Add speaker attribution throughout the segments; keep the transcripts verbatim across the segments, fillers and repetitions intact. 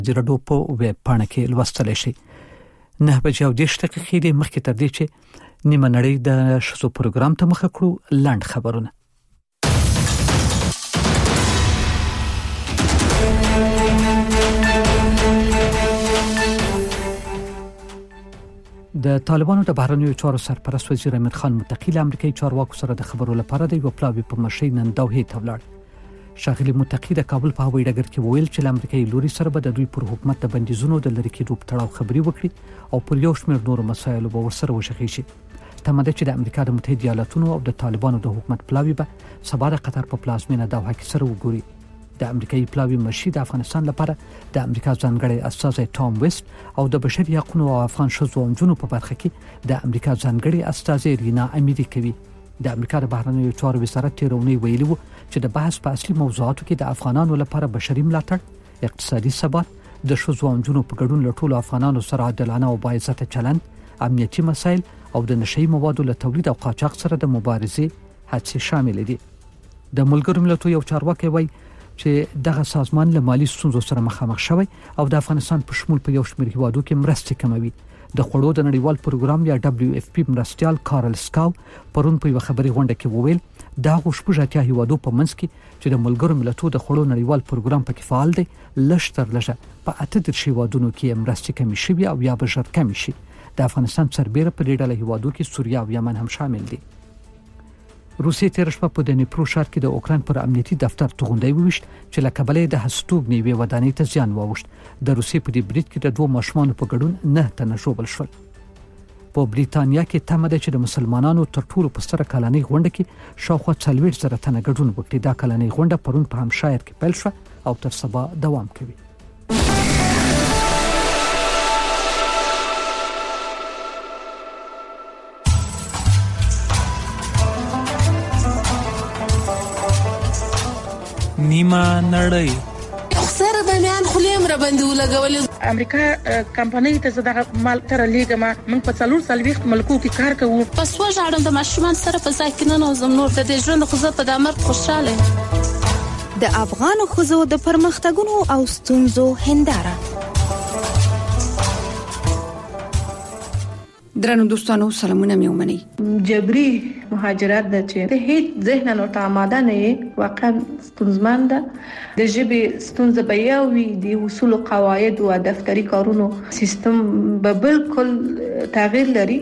Speaker 1: جرډو په ویب پاڼه کې لوستل شي. نه بجې او دېرش دقیقې د مخکې تر دې چې نیمه نړۍ د شسو پروګرام ته مخه کړو لاند خبرونه. د طالبانو د بهرنیو چارو سرپرست وزیر امیر خان متقی له امریکایي چارواکو سره د خبرو لپاره د یو پلاوی په مشرۍ نن دوحې ته ولاړ. شاغلي متقی د کابل په هوایي ډګر کې وویل چې امریکایي لوري سره به د دوی پر حکومت د بندیزونو د لری کېدو په تړاو خبري وکړي او پر یو شمېر نورو مسایلو به ورسره وشخي شي. تمه ده چې د امریکا د متحده ایالاتونو او د طالبانو د حکومت پلاوی به سبا د قطر په پلازمینه دوحه کې سره وګوري. د امریکایي پلاوی مشي د افغانستان لپاره د امریکا ځانګړي استازی ټام ویست او د بشري حقوقو او افغان شذو او جنونو په برخه کې د امریکا ځانګړي استازی رینا امیری کوي. د امریکا د بهرنیو چارو وزارت تیرونی ویلي وو چې د بحث په اصلي موضوعاتو کې د افغانانو لپاره بشري ملاتړ، اقتصادي ثبات، د شذو او جنونو په ګډون له ټولو افغانانو سره عادلانه او باعزته چلند، امنیتي مسایل او د نشئی موادو له تولید او قاچاق سره د مبارزې هڅې شامل دي. د ملګرو ملتونو یو چارواکي وایي چې دغه سازمان له مالی ستونزو سره مخامخ شوی او د افغانستان په شمول په یو شمېر هیوادو کې مرستې کموي. د خوړو د نړیوال پروګرام یا دبليو اف پی مرستيال کارل سکاو پرون په یو خبري غونډه کې وویل دا غوښپوژاتیا هیوادو په منځ کې چې د ملګرو ملتونو د خوړو نړیوال پروګرام پکې فعال دی لشتر لږه په اته درې هیوادونو کې مرستې کمی شوي او یا به ژر کمی شي. د افغانستان سربېره په ډېر له هیوادو کې سوریه او یمن هم شامل دي. روسیې تیر شپه په دنیپرو ښار کې د اوکران پر امنیتي دفتر توغندۍ وویشت چې له کبله د هستوګنې وی ودانۍ ته زیان واوښت. د روسیې په دې برید کې د دوه ماشومانو په ګډون نه تنه ژوبل شول. په بریتانیا کې تمه ده چې د مسلمانانو تر ټولو په ستره کلنۍ غونډه کې شاوخوا څلوېښت زره تنه ګډون وکړي. دا کلنۍ غونډه پرون په همشایر کې پیل شوه او تر سبا دوام کوي.
Speaker 2: نیمه نړۍ
Speaker 3: سره د میان خلیم را باندې ولګول.
Speaker 4: امریکا کمپنۍ ته زده مال تر لیګه ما من په څلور سلويخت ملکو کې کار کوو.
Speaker 3: پس وژاړم د ماشومان سره په ساکنانه او زم نور د دې ژوند خو زه په دامر خوشاله.
Speaker 5: د افغان خوځو د پرمختګونو او ستونزو هنداره.
Speaker 6: درنو دوستانو سلامونه مې ومني.
Speaker 4: جبري مهاجرت د چې ته هیڅ ذهن نو ته آماده نه یې واقعا ستونزمن ده. د ژبې ستونزه به یو وي، د اصول او قواعد او دفتري کارونو سیستم به بالکل تغییر لري.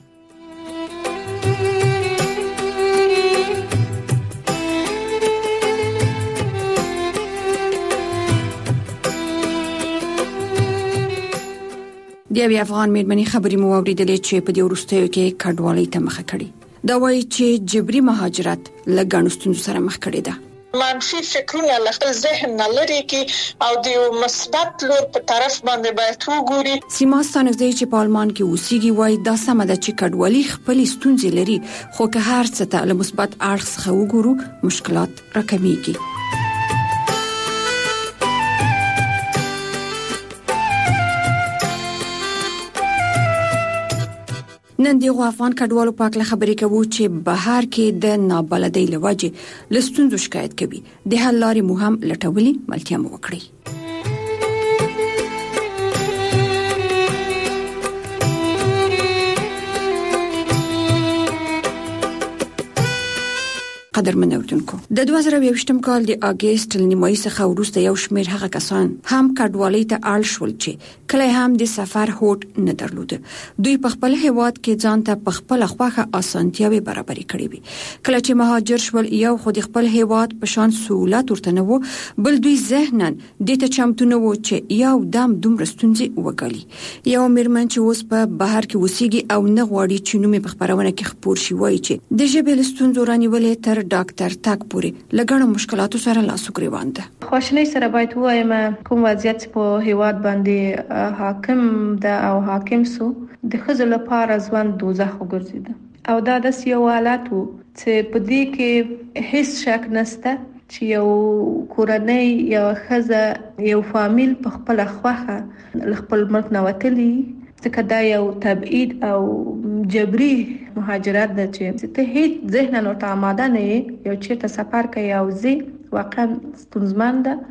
Speaker 6: د یو افغان میرمنې خبرې مو اوریدلې چې په دې وروستیو کې کډوالۍ ته مخه کړي. دا وایي چې جبري مهاجرت له ګڼو ستونزو سره مخ کړي ده.
Speaker 7: منفي فکرونه له خپل ذهن نه لري کی او د مثبت لور په طرف باندې باید وګوري.
Speaker 6: سیما ستانزدې چې په آلمان کې اوسېږي وایي دا سمه ده چې کډوالۍ خپل ستونزې لري، خو که هر څه ته له مثبت اړخ څخه وګورو مشکلات راکمېږي. نن دیغه افغان کډوالو پاک له خبرې کوي چې بهر کې د نابلدۍ لوجه لستونزو شکایت کوي. د حل لارې مو هم لټولې ملتیا مو وکړي. قدرمن اوردونکو د دوه زره یوویشتم کال د اگست نیمایي څخه وروسته یو شمېر هغه کسان هم کډوالۍ ته اړ شول چې کله هم د سفر هوډ نه درلود. دوی په خپل هیواد کې ځان ته په خپل خوخه اسانتیاوي برابرې کړې وي. کله چې مهاجر شول یو خو د خپل هیواد په شان سہولت ورته نه وو، بل دوی ذهنن د ته چمتو نه وو چې یو دم دومره ستونزې وګالي. یو میرمن چې اوس په بهر کې وسیږي او نه غواړي چې نومې په خبرونه کې خپور شي وایي چې د ژبې ستونزو رانیولې تر ډاکټر تاک پوري لګړو مشکلاتو سره لاس وګریوان ده.
Speaker 4: خوشنۍ سره باید وایم کوم وضعیت په هیواد باندې حاکم ده او حاکم سو د خزل لپاره ځوان دوزخ وګرځید او دا د سیو حالت وو چې په دې کې هیڅ شک نشته چې یو کورنۍ یو خزه یو فامیل په خپل خوخه خپل ملک نه وتلی ځکه دا یو تبعید او جبري مهاجرت ده چې ته هیڅ ذهن نو ته آماده نه یې یو چیرته سفر کوي او زی واقعا ستونزمن ده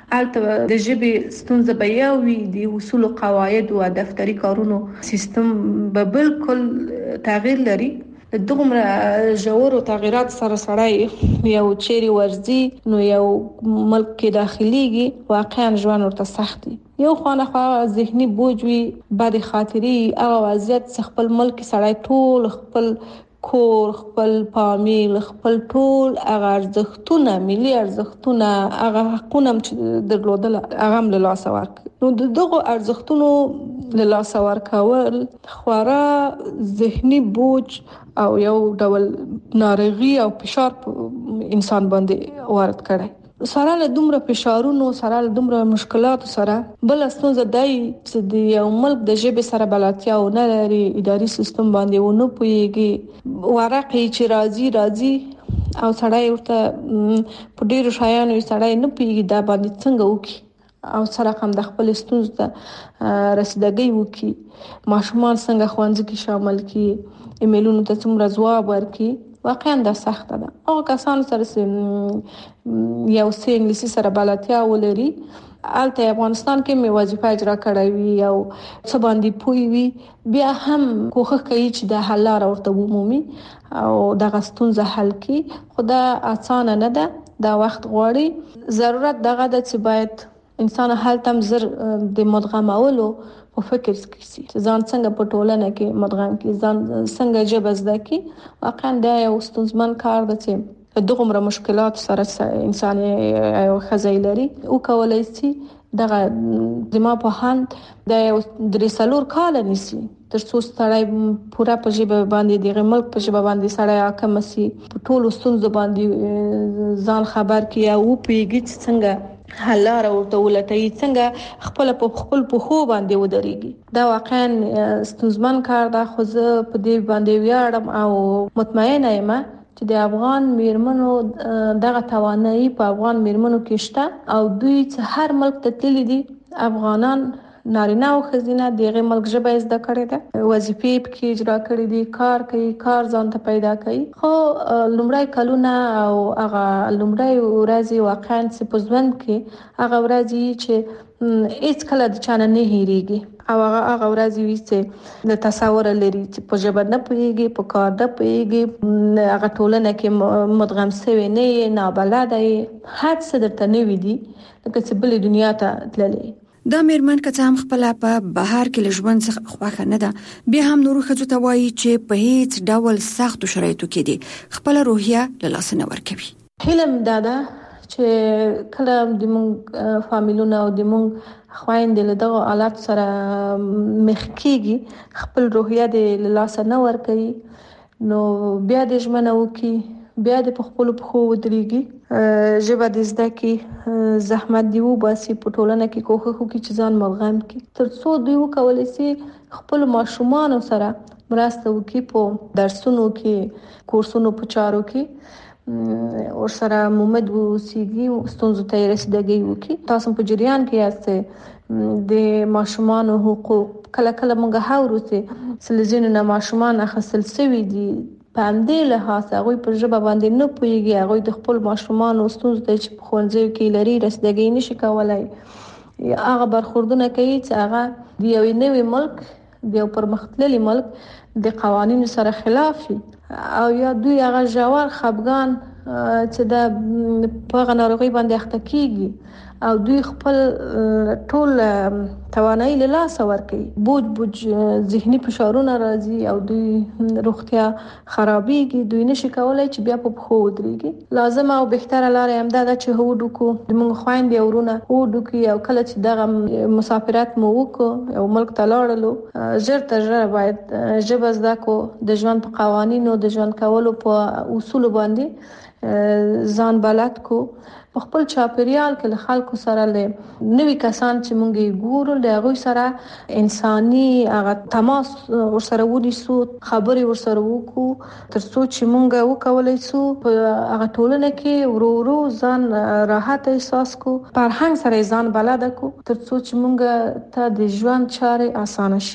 Speaker 4: البته د ژبې ستونزه به یو وي، د اصول او قواعد او دفتري کارونو سیستم به بالکل تغییر لري. دغه ژورو تغیرات سره سړی یو چیرې ورزي نو یو ملک کې داخليږي، واقعا ژوند ورته سخت دی. یو خانه خو ذهني بوج وي، بد خاطري او وضعیت خپل ملک سړی ټول خپل کور، خپل فامیل، خپل ټول هغه ارزښتونه، ملي ارزښتونه، هغه حقونه چې درلودل هغه هم له لاسه ورک. نو دغه ارزښتونو له لاسه ورکول خورا ذهني بوج او یو ډول ناروغي او فشار انسان باندې وارد کړي. سره له دومره فشارونو، سره له دومره مشکلاتو سره بل ستونزه دی چې د یو ملک د ژبې سره بلدتیا نه لري، اداري سیستم باندې ونه پويږي، ورقه چې راځي راځي او سړی ورته په ډیرو شایانو سړی نه پويږي دا باندې څنګه وکي او سره هم د خپل ستونزو ته رسیدګي وکي. ماشومان څنګه ښوونځي کې شامل کی، ایمیلونو ته څومره جواب ورکي، واقعا دا سخت ده. او کسان سره یو څه انګلیسي سره بلدتیا ولري، البته افغانستان کې می وظیفه اجرا کړې وي او څه باندې پوي وي، بیا هم کوښښ کوي چې د حل لار ورته ومومي او د غستونزه حل کړي. خدا اسانه نه ده، دا وخت غواړي. ضرورت دغه د چې باید انسان حل تم زر د مدغمولو په فکر کې سي، ځان څنګه په ټولنه کې مدغم کې، ځان څنګه جبه زده کی. واقعا دا یو ستونزمن کار دی چې دغه عمر مشکلات سره انسان یو خزای لري او کولای شي دغه دما په هند د درې سلور کال نيسي تر څو ستړی پورا په ژبه باندې دغه ملک په ژبه باندې سړی حاکم سي، په ټولو ستونزو باندې ځان خبر کی او پیګی څنګه حلار او دولتي څنګه خپل په خپل په خو باندې ودرېږي. دا واقعا ستونزمن کار ده، خو زه په دې باندې ویاړم او مطمئنه یم چې د افغان میرمنو دغه توانایي په افغان میرمنو کې شته او دوی چې هر ملک ته تللي دي، افغانان نارینه او ښځینه دغه ملک ژبه زده کړې ده، وظیفې پکې اجرا کړې دي، کار کوي، کار ځان ته پیدا کوي. خو لومړی کلونه او هغه لومړی ورځې واقعا چې په ژوند کې هغه ورځې چې هیڅ کله د چانه نه هېریږي او هغه هغه ورځې وي چې د تصور لري چې په ژبه نه پوهیږي، په کار نه پوهیږي، هغه ټولنه کې مدغم شوی نه یې، نابلده یې، هر څه درته نه وي دي لکه چې بلې دنیا ته تللی.
Speaker 6: دا میرمن که هم خپل په بهر کې لژوند څخه خوښه نه ده، بیا هم نور خځو ته وایي چې په هیڅ ډول سخت شرایطو کې دي خپل روحیه له لاسه نه ورکوي.
Speaker 4: هیلم دادا چې کله د مونږ فامیلونه او د مونږ خويندې له دغه حالات سره مخ کېږي، خپل روحیه د لاسه نه ورکوي، نو بیا د ژمنه وکي، بیا د خپل په خو ودرېږي، ژبه د زده کې زحمت دی وباسي، په ټولنه کې کوښښ وکړي چې ځان ملغم کړي تر څو دوی وکولای شي خپل ماشومان سره مرسته وکړي په درسونو کې، کورسونو په چارو کې، او سره مومد وسیږي، ستونزو ته رسیدګي وکړي. تاسو په جریان کې یاست د ماشومان حقوق. کله کله موږ هاورو چې سلزین نه ماشومان اخیستل شوی دي، په همدې لحاظ هغه په ژبه باندې نه پوهیږي، هغه د خپل ماشومان او ستونزو ته چې په ښوونځي کې لري رسیدګي نشي کولای. هغه برخوردونه کوي چې هغه د یو نوې ملک، د یو پرمختللي ملک د قوانینو سره خلاف او یا دوی هغه ژور خپګان چې د په غنارغي باندې اخته کیږي او دوی خپل ټول توانایي له لاسه ورکوي، بوج بوج ذهني فشارونه راځي او دوی روغتیا خرابېږي، دوی نشي کولای چې بیا په خو ودرېږي. لازم او بهتره لار هم دا چې هو ډکو د موږ خويندې ورونه هو ډکي او کله چې دغه مسافرت مو وکړو او ملک ته لاړلو، ژر تر ژره باید ژبه زده کو، د ژوند په قوانینو، د ژوند کولو په اصول باندې ځان بلد کو، په خپل چاپیریال کې له خلکو سره له نوې کسان چې مونږ ګورو له هغه سره انساني هغه تماس ورسره ونیسو، خبرې ورسره وکړو تر څو چې مونږ وکولای شو په هغه ټولنه کې ورو ورو ځان راحت احساس کو، فرهنګ سره ځان بلد کو تر څو چې مونږ ته د ژوند چارې اسانه شي.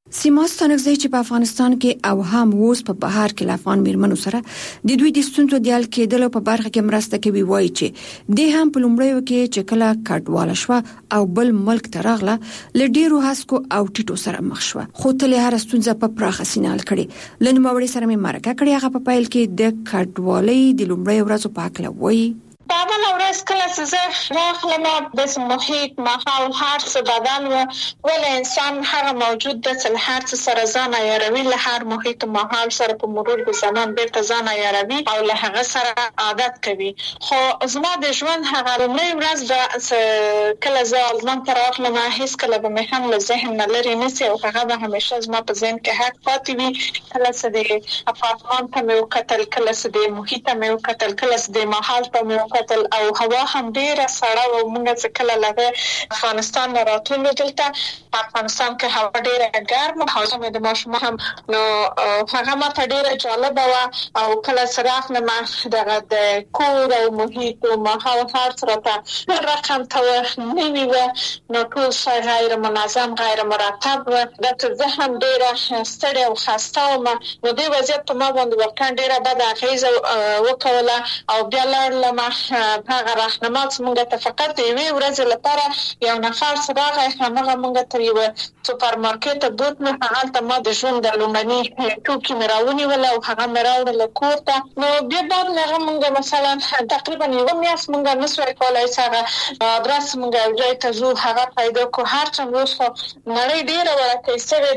Speaker 6: سیما ستانکزی چې په افغانستان کې او هم اوس په بهر کې لافان میرمنو سره د دوی د ستونزو د حل کېدلو په برخه کې مرسته کوي، وایي چې د هم په لومړیو کې چې کله کډواله شو او بل ملک ته راغله ل ډیرو هڅو او ټیټو سره مخ شو، خو تل هر ستونزه په پراخه سینه حل کړي. لنوموړي سره مې مرکه کړې، هغه په پیل کې د کډوالۍ د لومړیو ورځو په اړه وایي.
Speaker 7: بابا ورځ کله چې زه راغلم د محیط ماحول هر څه بدل و، ول انسان هغه موجود د څل هر څه سره ځان یاروي، له هر محیط ماحول سره په مرور د زمان بیرته ځان یاروي او له هغه سره عادت کوي. خو زما د ژوند هغه لومړی ورځ د کله زه آلمان ته راغلم هیڅ کله به مې هم له ذهن نه لري نسی او هغه به همیشه زما په ذهن کې حق پاتې وي. کله چې د اپارتمان ته مې وکتل، کله چې د محیط ته مې وکتل، کله چې د ماحول ته مې او هوا هم ډیره سړه او موږ چې کله لږه افغانستان راتلو دلته افغانستان کې هوا ډیره ګرمه او زموږ د ماشوم هم نو هغه ماته ډیره جالب و او کله سراغ نه ما دغه د کور او محیط او ماحول هر سره ته رقم ته نیوي و نو ټول شی غیر منظم غیر مرتب و د ته هم ډیره ستړي او خسته و ما نو د وضعیت په ما باندې واقعا ډیره بد اغیزه وکوله او بیا لړم هغه راهنما څنګه ته فقط یوې ورځې لپاره یو نفر سره هغه موږ ته یو سوپر مارکیټ بوت نه هغه ما د ژوند د لومړني ټوکی مراونی ولا او هغه مراوړل کور ته نو بیا بعد هغه موږ مثلا تقریبا یو میاس موږ نسوي کولای څنګه ادرس موږ ځای ته زو هغه پیدا کو هر څنګه وسو نړۍ ډیره ورته سوي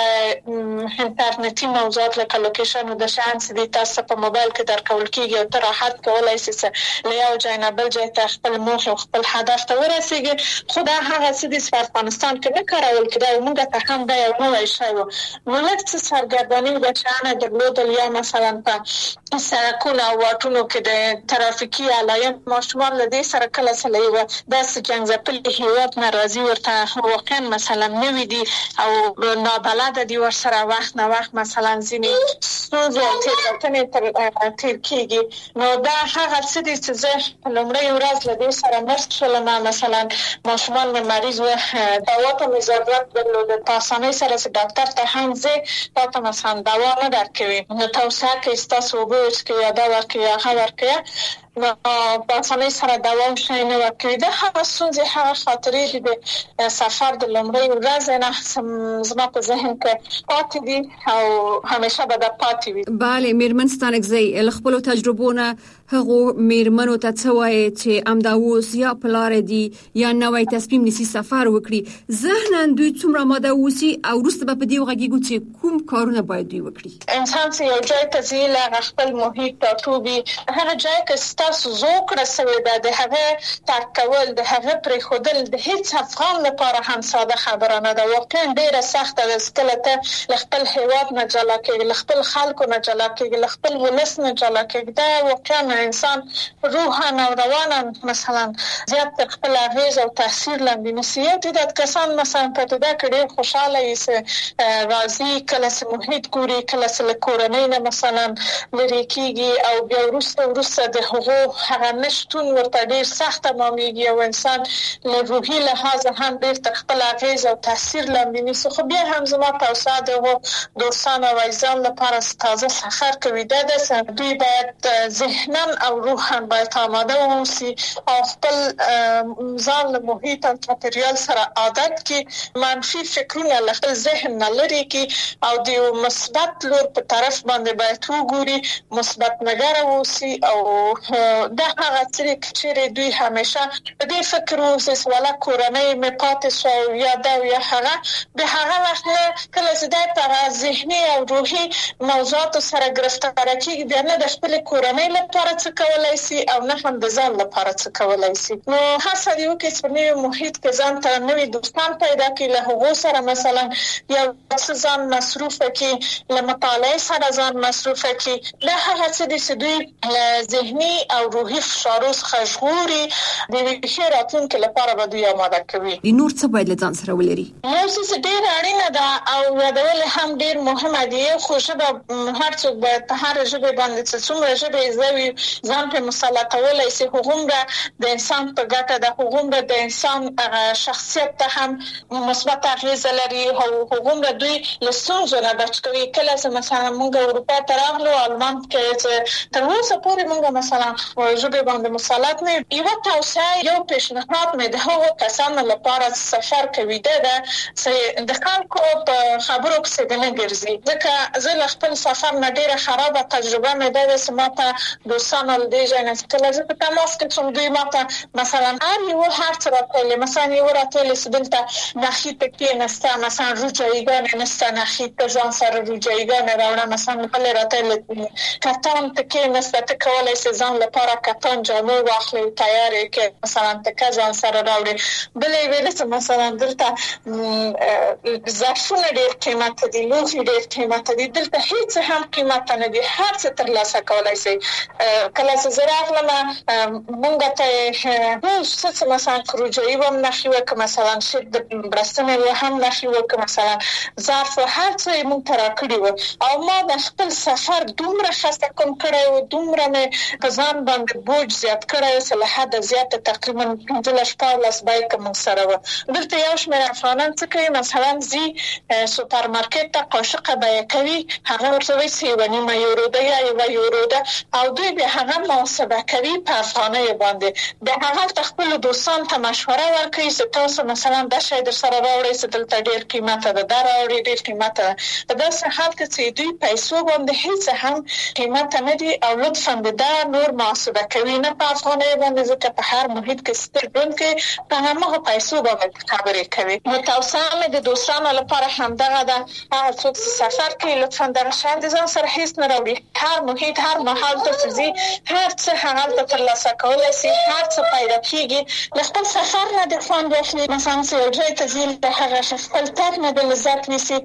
Speaker 7: د انټرنیټي موضوعات لکه لوکیشن د شانس دي تاسو په موبایل کې درکول کیږي او تر راحت کولای شئ له یو ځای نه بل ځای ته خپل موخه او خپل هدف ته ورسیږي. خو دا هغه څه د افغانستان کې نه کارول کېدای موږ ته هم دا یو نوې شی و نو لکه سرګردانی د چانه درلودل یا مثلا په سرکونو او واټونو کې د ترافیکي علایق ماشومان له دې سره کله سره یو د څنګه ځپلي هیواد ناراضي ورته واقعا مثلا نوې دي او نابلد دي ور سره وخت نه وخت مثلا ځینې ستونزې او تېروتنې تر تیر کېږي نو دا هغه څه دي چې زه لومړی ورځ له دې سره مرسته شولم. مثلا ماشومان مې مریض و دوا ته مې ضرورت درلود په اسانۍ سره چې ډاکټر ته هم زه تاسو مثلا دوا نه درکوي نو تاسو کې تاسو وګورئ یا دا ورکوي یا هغه ورکوي نو په اسانۍ سره دوا شي نه ورکوي. دا هغه څنګه هغه خاطرې دي د سفر د لومړی ورځ نه زما په ذهن کې پاتې دي او همیشه به دا پاتې وي.
Speaker 6: bale میرمن ستانکزی خپل تجربونه هغه میرمنو ته څه وایي چې امدا اوس یا پلار دي یا نوې تصمیم نسی سفر وکړي ذهنن دوی څومره ماده اوسي او وروسته په دې وغږیږي چې کوم کارونه باید دوی وکړي.
Speaker 7: انسان چې یو ځای ته ځي له خپل محیط ته توبي هغه ځای کې تاسو زوک رسوي د هغه ترک کول د هغه پرې خودل د هیڅ افغان لپاره هم ساده خبره نه ده. واقعا ډیره سخته ده چې ته خپل هیواد نه جلا کېږي خپل خلکو نه جلا کېږي خپل ولس نه جلا کېږي. دا واقعا انسان روحا او روانا مثلا زیات خپل اغیز او تاثیر لاندې نسیت د کسان مثلا په توګه کې خوشاله یې راضي کله چې محیط ګوري کله چې کورنۍ نه مثلا لري کېږي او بیا وروسته وروسته د هغو هغه نشټون ورته ډیر سخت معاملېږي او انسان له روحي لحاظ هم ډیر خپل اغیز او تاثیر لاندې نسی. خو بیا هم زما توصیه ده دوستان او عزیزان لپاره تازه سفر کوي دا د دوی باید ذهنا او روحا باید آماده اوسي او خپل ځان له محیط او چاپیریال سره عادت کې منفي فکرونه له خپل ذهن نه لري کې او د مثبت لور په طرف باندې باید وګوري مثبت نظر اوسي او دا هغه چې دوی همیشه په دې فکر اوسي ولا کورنۍ مې پاتې شو یا دا یا هغه به هغه وخت کله چې دا په ذهني او روحي موضوعات سره گرفتار کېږي بیا نه د خپل کورنۍ لپاره څه کولای شي او نه هم د ځان لپاره څه کولای شي. نو هڅه دی وکړي چې په نوي محیط کې ځان ته نوي دوستان پیدا کړي له هغو سره مثلا یو څه ځان مصروف کړي له مطالعې سره ځان مصروف کړي. دا هغه څه دي چې دوی ذهني او روحي فشارو څخه ژغوري د ویښه راتلونکي لپاره به دوی آماده کوي.
Speaker 6: د نور څه باید له ځان سره ولري؟
Speaker 7: نو څه ډېر اړینه ده او یادول هم ډېر مهمه دي. خو ژبه هر څوک باید په هر ژبه باندې څومره ژبه زوی ځان په مسلطولای شي، هغومره د انسان په ګټه ده، هغومره د انسان شخصیت ته هم مثبت اغیزه لري او هغومره دوی له ستونزو نه بچ کوي. کله چې مثلا موږ اروپا ته راغلو، آلمان کې چې تر اوسه پورې موږ مثلا ژبه باندې مسلط نه یو توصیه یو پیشنهاد مې د هغو کسانو لپاره سفر کوي ده چې د خلکو په خبرو کې د نه ګرځي. ځکه زه له خپل سفر نه ډېره خرابه تجربه مې ده چې ما ته دوستانو له دې ځای نه کله زه په تماس کې څوم دوی ما ته مثلا هر یو هر څه راکولی، مثلا یو راکولی چې دلته نخیت کې نسته، مثلا روجایګانې نسته، نخیت ته ځان سره روجایګانې راوړه، مثلا بلې راته کتان ته کې نسته، ته کولی شې ځان لپاره کتان جامې واخلې تیار یې کړې، مثلا تکه ځان سره راوړې. بلې ویلې چې مثلا دلته ظرفونه ډېر قیمت دي، لوښي ډېر قیمت دي، دلته هیڅ هم قیمت نه دي، هر څه ترلاسه کولی شي. کله چې زه راغلم مونږ ته هیڅ څه مثلا روجایي به هم نښې وکړه، مثلا شیټ د برستنې به هم نښې وکړه، مثلا ظرف هر څه یې مونږ ته راکړي وو. او ما د خپل سفر دومره خسته کم کړی و، دومره مې په ځان باندې بوج زیات کړی و چې له حده زیاته تقریبا پنځلس شپاړلس بایکه مونږ سره وه. دلته یو شمېر افغانان څه کوي، مثلا ځي سوپر مارکېټ ته قاشقه بیه کوي، هغه ورته وایي چې یوه نیمه یورو ده یا یوه یورو ده، او دوی بیا هغه محاسبه کوي په افغانیو باندې. بیا هغه خپلو دوستانو ته مشوره ورکوي چې تاسو مثلا دا شی در سره راوړئ چې دلته ډېر قیمته ده، دا راوړئ ډېر قیمته ده. په داسې حال کې چې دوی پیسو باندې هیڅ هم قیمته نه دي او لطفا د دا نور محاسبه کوي نه په افغانیو باندې، ځکه په هر محیط کې ستر ژوند کې په هماغه پیسو باندې خبرې کوي. نو توصیه مې د دوستانو لپاره همدغه ده، هغه څوک چې سفر کوي لطفا دغه شیان د ځان سره هیڅ نه راوړي. هر محیط هر مهال ته چې ځي هر څه هغلته ترلاسه کولی شي، هر څه پیدا کېږي. له خپل سفر نه د خوند واخلي، مثلا چې یو ځای ته ځي د هغه خپل تګ نه د لذت نیسي.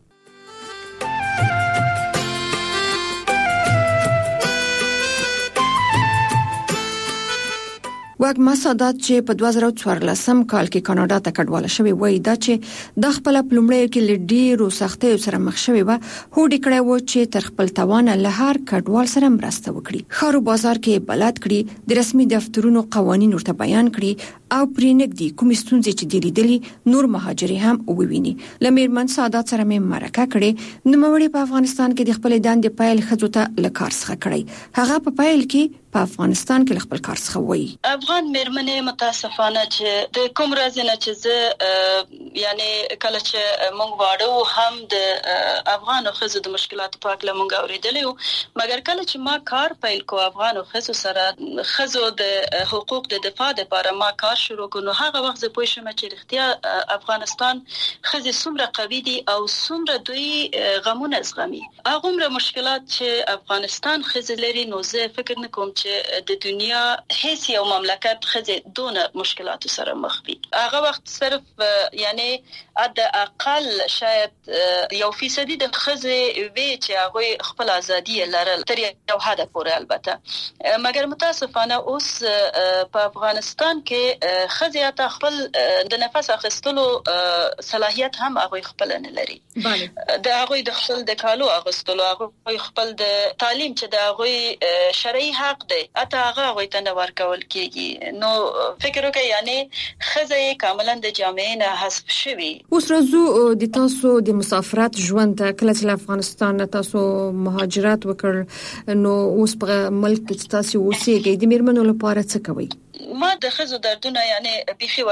Speaker 6: واګما سادات چې په دوه زره څوارلسم کال کې کاناډا ته کډواله شوی وای دا چې د خپل پلمړی کې لډیرو سختیو سره مخ شوی و، هوډ کړی و چې تر خپل توان له هر کډوال سره مرسته وکړي، خارو بازار کې بلد کړي، د رسمي دفترونو قوانين ورته بیان کړي او پرېنګ دي کوم ستونزې چې دی لیدلي نور مهاجري هم وویني. لمیرمن سادات سره مې مرکه کړې، نو مړی په افغانستان کې د خپل دندې پایل خځو ته لکار څخه کړی. هغه په پایل کې په افغانستان کې خپل کار څخه وایي.
Speaker 8: افغان مېرمنې متاسفانه چې د کوم راز نه چې زه یعنی کله چې مونږ واړو هم د افغان خزو د مشکلاتو په اړه مونږ اوریدلیو، مګر کله چې ما کار پیل کو افغان خزو سره خزو د حقوق د دفاع لپاره ما کار شروع کړو، نو هغه وخت زه پوه شوم چې رښتیا افغانستان خزې څومره قوي دي او څومره دوی غمونه زغمي. هغومره مشکلات چې افغانستان خزې لري، نو زه فکر نه کوم چې د دنیا هیڅ یو مملکت خزې دونه مشکلاتو سره مخ وي. هغه وخت صرف یعنی د اقل شاید یو فیصدي د خزې وی چې هغه خپل ازادي لرل تر یو حد پورې، البته مګر متاسفانه اوس په افغانستان کې خزې ته خپل د نفس اخیستلو صلاحیت هم هغه خپل نه لري. بله د هغه د خپل د کالو اخیستلو، هغه خپل د تعلیم چې د هغه شرعي حق دی اته هغه هغه ته نه ورکول کیږي. نو فکر وکړئ یعنی خزې کاملا د جامعې نه حذف شوي.
Speaker 6: اوس راځو د تاسو د مسافرت ژوند ته. کله چې افغانستان تاسو مهاجرت وکړ، نو اوس په ملک کې تاسو اوسېږئ، د میرمنو لپاره څه کوي؟
Speaker 8: ما د خزو دردونه یعنی بيخي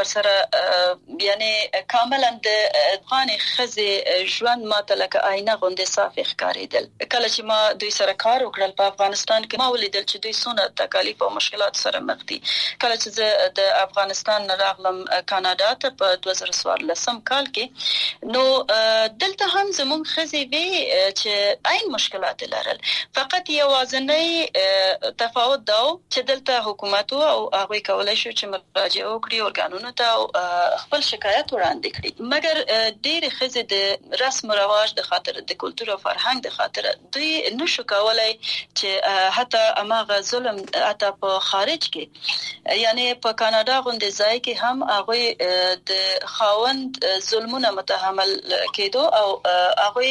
Speaker 8: ورسره یعنی کاملا د افغان خزې ژوند ما ته لکه آینه غوندې صاف ښکارېدل. کله چې ما دوی سره کار وکړل په افغانستان کې، ما ولیدل چې دوی څونه تکالیف او مشکلات سره مخ دي. کله چې زه د افغانستان راغلم کاناډا ته په دوه زره څوارلسم کال کې، نو دلته هم زموږ خزې وی چې عین مشکلات لرل، فقط یوازنی تفاوت دا چې دلته حکومت او هغه کولای شو چې مراجعه وکړي اورګانونو ته خپل شکایت وړاندې کړي. مګر ډېر خزه د رسم او رواج د خاطر د کلتور او فرهنګ د خاطر دوی نشو کولای چې حتی اماغه ظلم حتی په خارج کې یعنی په کاناډا غونډه ځای کې هم هغه د خاوند ظلمونه متحمل کېدو او هغه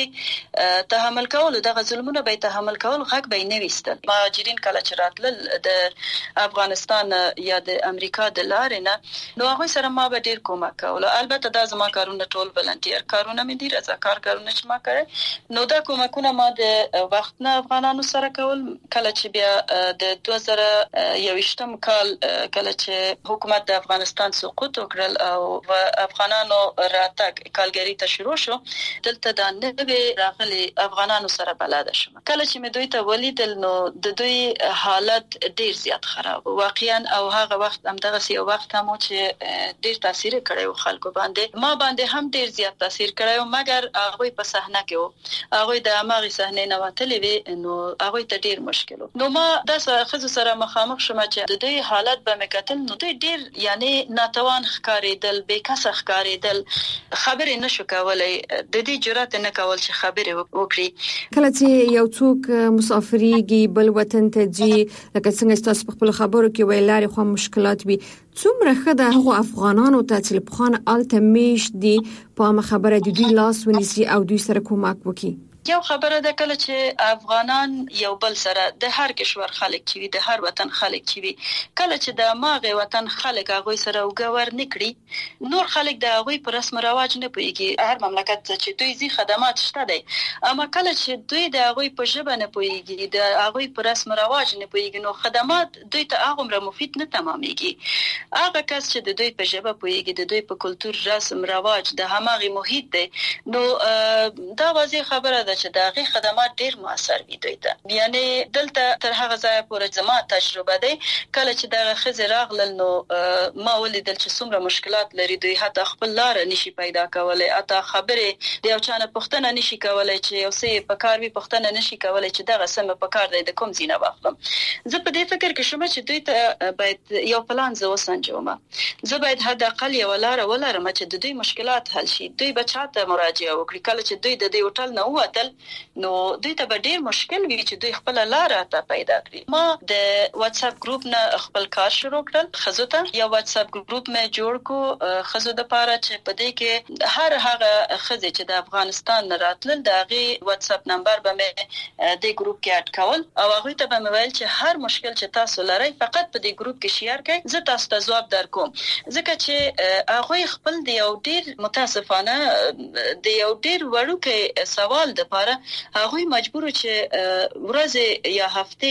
Speaker 8: تحمل کول دغه ظلمونه به تحمل کول حق به نه وستل. مهاجرین کله چې راتلل د افغانستان یا د امریکا د لارې نه نو هغه سره ما به ډیر کومک کول. البته دا زما کارونه ټول ولنټیر کارونه مې دي رضاکار کارونه چې ما کړ نو دا کومکونه ما د وخت نه افغانانو سره کول. کله چې بیا د دوه زره یوویشتم کال کله چې حکومت د افغانستان سقوط وکړل او افغانانو راتګ کالګری ته شروع شو دلته د نوې راغلي افغانانو سره بلد شوم. کله چې مې دوی ته ولیدل نو د دوی حالت ډیر زیات خراب واقعا او هغه وخت هم دغه یو وخت هم چې ډیر تاثیر کړی خلکو باندې ما باندې هم ډیر زیات تاثیر کړی مګر هغه په صحنه کې وو هغه د اماغي صحنه نه وتلې وي نو هغه ته ډیر مشکل نو ما د خزو سره مخامخ شوم چې د دوی حالت به مکتل نو دوی ډیر یعنی ناتوان ښکارېدل بیکاسه ښکارېدل خبرې نشو کولای د دې جرأت نه کول چې خبرې وکړي.
Speaker 6: کله چې یو څوک مسافرېږي بل وطن ته ځي لکه څنګه تاسو په خپل خبرو کې ویلاري خو مشکلات وي څومره خده هغه افغانانو ته چې په خان الته میش دي په خبره د دوی لاس ونیسي او دوی سره کومک وکړي.
Speaker 8: یو خبره ده کله چې افغانان یو بل سره د هر کشور خلک چې وي د هر وطن خلک چې وي کله چې د ماغه وطن خلک هغه سره وګور نکړي نور خلک د هغه پر رسم رواج نه پويږي. هر مملکت چې دوی زی خدمات شته دي اما کله چې دوی د هغه په ژبه نه پويږي د هغه پر رسم رواج نه پويږي نو خدمات دوی ته هغه مفید نه تمامېږي. هغه کس چې د دوی په ژبه پويږي د دوی په کلتور رسم رواج د هماغي محیط دی نو دا واضح خبره ده چې دغه خدمات ډیر موثر وي دوی ته. یعنی دلته تر هغه ځای پورې زما تجربه ده کله چې دغه خزه راغلل نو ما ولیدل چې څومره مشکلات لري دوی حتی خپل لار نشي پیدا کولای اته خبره د یو چانه پښتنه نشي کولای چې یو څه په کار وي پښتنه نشي کولای چې دغه سم په کار دی د کوم زینه واخلم. زه په دې فکر کې شوم چې دوی ته باید یو پلان زو وسنجوم زه باید حد اقل یو لار ولرم چې د دوی مشکلات حل شي. دوی بچاته مراجعه وکړي کله چې دوی د دې هوټل نه ووتل نو دوی ته به ډیر مشکل وي چې دوی خپل لار ته پیدا کړي. ما د واتس اپ ګروپ نه خپل کار شروع کړل خزو ته یو واتس اپ ګروپ مې جوړ کو خزو د پاره چې په دې کې هر هغه خزه چې د افغانستان راتلل دغه واتس اپ نمبر به مې د ګروپ کې اډ کول او هغه ته به مې ویل چې هر مشکل چې تاسو لرئ فقط په دې ګروپ کې شیر کړئ زه تاسو ته ځواب درکوم. ځکه چې هغه خپل د یو ډیر متاسفانه د یو ډیر وړوکی سوال د پاره هغه مجبور چې ورځ یا هفته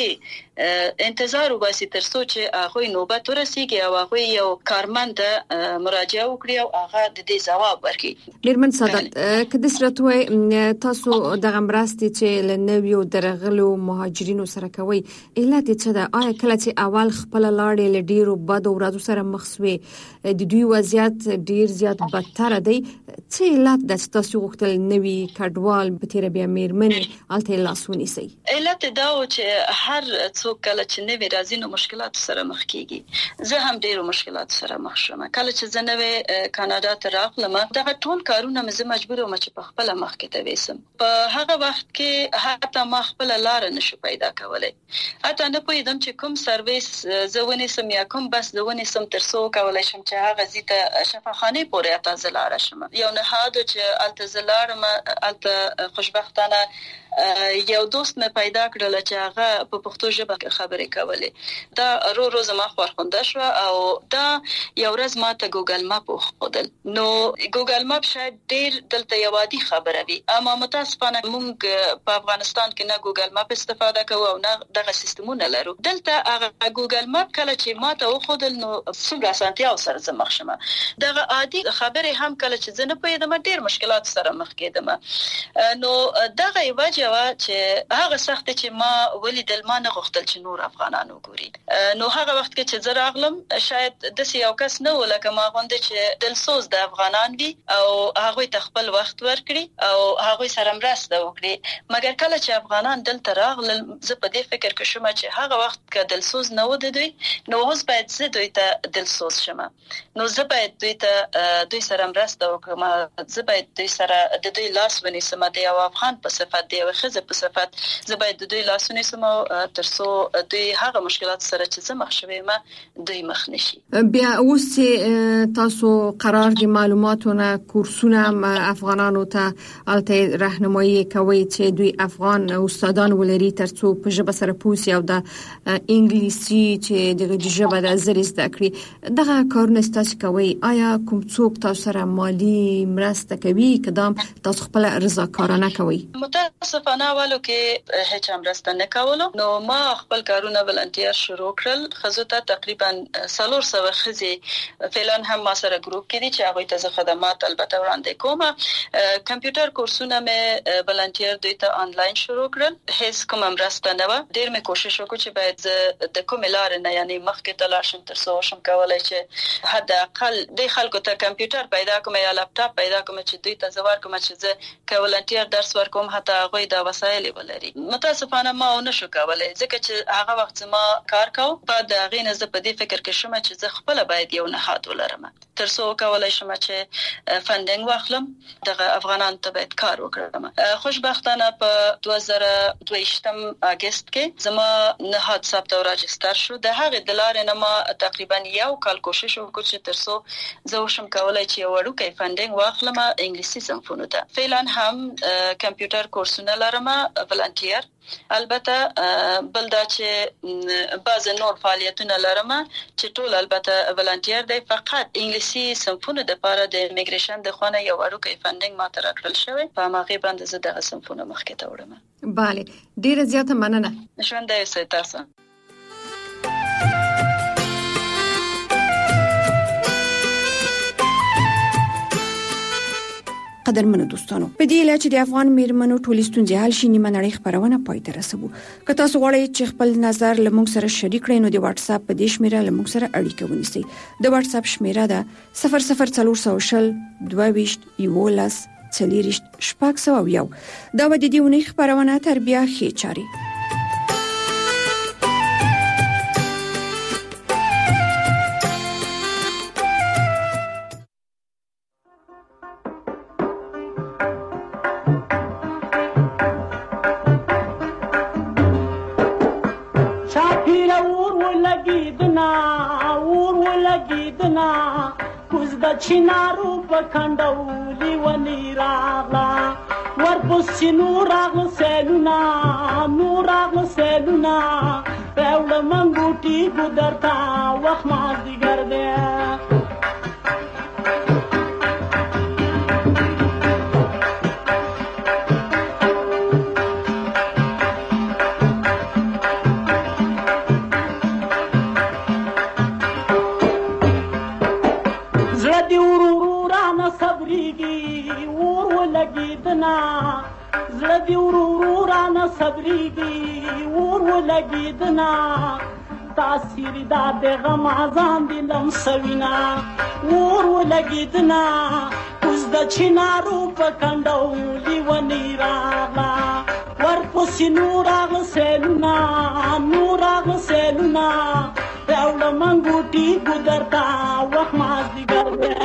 Speaker 8: انتظار وباسي تر څو چې هغه نوبت ورسیږي او هغه یو کارمند مراجعه وکړي او هغه د دې جواب ورکړي.
Speaker 6: ډیرمن سعادت کله سرتوي تاسو دغه مرستې چې لنویو درغلو مهاجرینو سره کوي علت څه ده؟ آیا کله چې اول خپل لاړې لډیرو بد ورځو سره مخ شوي د دوی وضعیت ډیر زیات بدتر دی څه علت د تاسو غوښتل نوی کډوال به تیر بیا میرمنې الته لاسونی سي؟
Speaker 8: علت دا و چې هر څوک کله چې نوی راځي نو مشکلات سره مخ کیږي. زه هم ډیرو مشکلات سره مخ شوم. کله چې زه نوی کاناډا ته راغلم دا ټول کارونه مې مجبور وم چې په خپل مخ کې ته وېسم. په هغه وخت کې حتی ما خپل لار نشو پیدا کولای. حتی نه پوهیدم چې کوم سرویس زونه سم یا کوم بس زونه سم تر څو کولای شم چې هغه زیته شفاخانه پورې اته زلاره شم. یو نه هادو چې الته زلاره ما الته خوشبختانه یو دوست مې پیدا کړل چې هغه په پښتو ژبه خبرې کولې. دا رو روز ما خورخونده شو او دا یو ورځ ما ته ګوګل ماپ وښودل. نو ګوګل ماپ شاید ډیر دلته یو عادي خبره وي اما متاسفانه موږ په افغانستان کې نه ګوګل ماپ استفاده کوو او نه دغه سیستمونه لرو. دلته هغه ګوګل ماپ کله چې ما ته وښودل نو څومره اسانتیا سره زه مخ شوم. دغه عادي خبره هم کله چې زه نه پوهیدم ډیر مشکلات سره مخ کېدم. نو دغه وجه دا و چې هغه سخت چې ما ولیدل ما نه غوښتل چې نور افغانانو ګوري. نو هغه وخت کې چې زه راغلم شاید د یو کس نه ولکه ما غوندې چې دلسوز د افغانان وي او هغه ته خپل وخت ورکړي او هغه سره مرسته وکړي. مګر کله چې افغانان دلته راغلل زه په دې فکر کې شوم چې هغه وخت کې دلسوز نه و دوی نو اوس باید زه دوی ته دلسوز شم. نو زه باید دوی ته دوی سره مرسته وکړم. زه باید دوی سره د دوی لاس ونیسم د یو افغان په صفت دی او خزه په صفت زه باید د دوی لاس ونیسم ترڅو دوی هغه مشکلات سره چې زه مخ شوم دوی مخ نشي.
Speaker 6: بیا اوس تاسو قرار دي معلوماتونه کورسونه افغانانو ته الته راهنمایي کوي چې دوی افغان استادان ولري ترڅو په ژبه سره پوسی او د انګلیسي چې د ژبه د زری زده کړي. دغه کارونه تاسو کوي آیا کوم څوک تاسو سره مالی مرسته کوي کدام تاسو خپل رضاکارانه کوي؟
Speaker 8: متاسفانه والو کې هیڅ مرسته نه کولو. نو ما خپل کارونه ولنټیر شروع کړل. خزو ته تقریبا څلور سوه خزي فعلا هم ما سره ګروپ کې دي چې هغه ته خدمات البته وړاندې کوم. کمپیوټر کورسونه مې ولنټیر دوی ته آنلاین شروع کړل. هیڅ کوم مرسته نه و. ډیر مې کوشش وکړ چې باید د کوم لار نه یعنی مخکې تلاشم تر څو شم کولای چې حد اقل د خلکو ته کمپیوټر پیدا کوم یا لپټاپ پیدا کوم چې دوی ته زوار کوم چې زه کولنټیر درس ورکوم حتی هغه د وسایل ولري. متاسفانه ما نه شو کولای ځکه چې هغه وخت ما کار کاو. بعد هغه نه زه په دې فکر کې شوم چې زه خپل باید یو نهاد ولرم تر څو کولای شم چې فندینګ واخلم دغه افغانان ته باید کار وکړم. خوشبختانه په دوه زره دوه ویشتم اگست کې زما نهاد ثبت او راجستر شو. د هغه د لارې نه ما تقریبا یو کال کوشش وکړ چې تر څو زه وشم کولای چې یو وړوکی فندینګ واخلم انګلیسي صنفونو ته. فعلا هم کمپیوټر کورسونه لرم ولنټیر. البته بل دا چې بعض نور فعالیتونه لرم چې ټول البته ولنټیر دی. فقط انګلیسي صنفونو د لپاره د ایمیګریشن د خونه یو وړوکی فندینګ ما ته راکړل شوی. په هغه باندې زه دغه صنفونه مخکې ته وړم.
Speaker 6: bale ډیره زیاته مننه.
Speaker 8: ژوند دی اوسئ تاسو.
Speaker 6: قدرمنو دوستانو په دې لاره چې د افغان میرمنو ټولې ستونزې حل شي نیمه نړۍ خبرونه پای ته رسوو. که تاسو غواړئ چې خپل نظر له موږ سره شریک کړئ نو د واتس اپ په دې شمیره له موږ سره اړیکه ونیسئ. د واتس اپ شمیره ده صفر صفر څلور سوه شل دوه ویشت یولس څلوېښت شپږ سوه یو. دا به د دې اونۍ خبرونه تر بیا ښې چاري.
Speaker 9: چنارو پکندولی ونی راغلا ورپس نور راغلا سیلونا نور راغلا سیلونا پیولا منگوٹی گدرتا وقت ماز دیگر دے زړه دی ورو رانه صبرېږي ور ولګېدنه تاثیر دا د غم ځان دې لمسوینه ور ولګېدنه اوس د چنارو په کنډولي ونې راغله ورپسې نور راغله سیلونه نور راغله سیلونه راوړه منګوټي ګودر ته وخت مازدیګر دی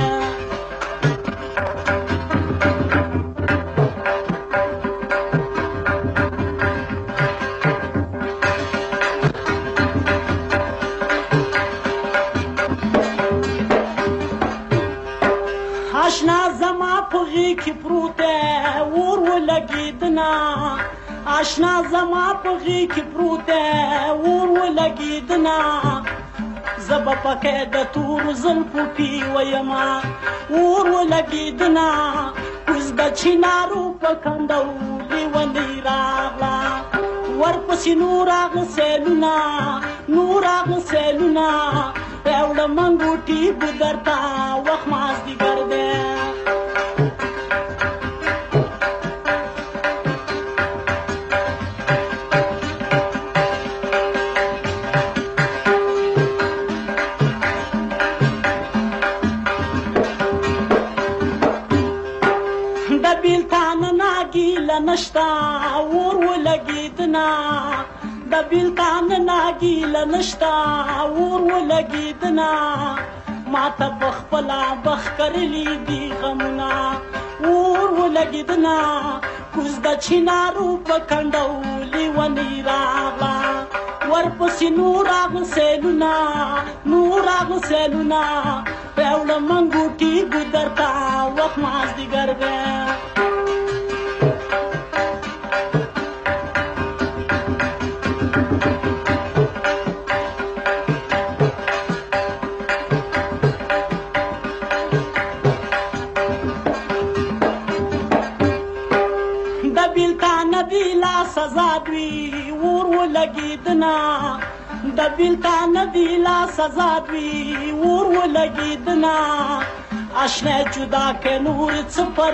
Speaker 9: کی پروته ور ولګیدنا آشنا زما پغی کی پروته ور ولګیدنا زب پکې د تور زلفو پی ویما ور ولګیدنا اوس د چینارو پکندو دی ونی راغلا ورپسې نور راغ سیلونا نور راغ سیلونا راوړه منګوټي ګدرتا وخت مازدیګر دی بیلتان ناګیله نشتا ور ولګیدنا د بیلتان ناګیله نشتا ور ولګیدنا ما ته بخپلا بخ کرلی دی غمنا ور ولګیدنا کوز د چینارو په کندولي ونی راغلا ورپسې نور اغسلونا نور اغسلونا پهول منګوټي ګدرتا وخت ماز دی ګرګه سزا دوی ور ولګیدنا د بیلتان دی لا سزا دوی ور ولګیدنا آشنا جدا که نور څپر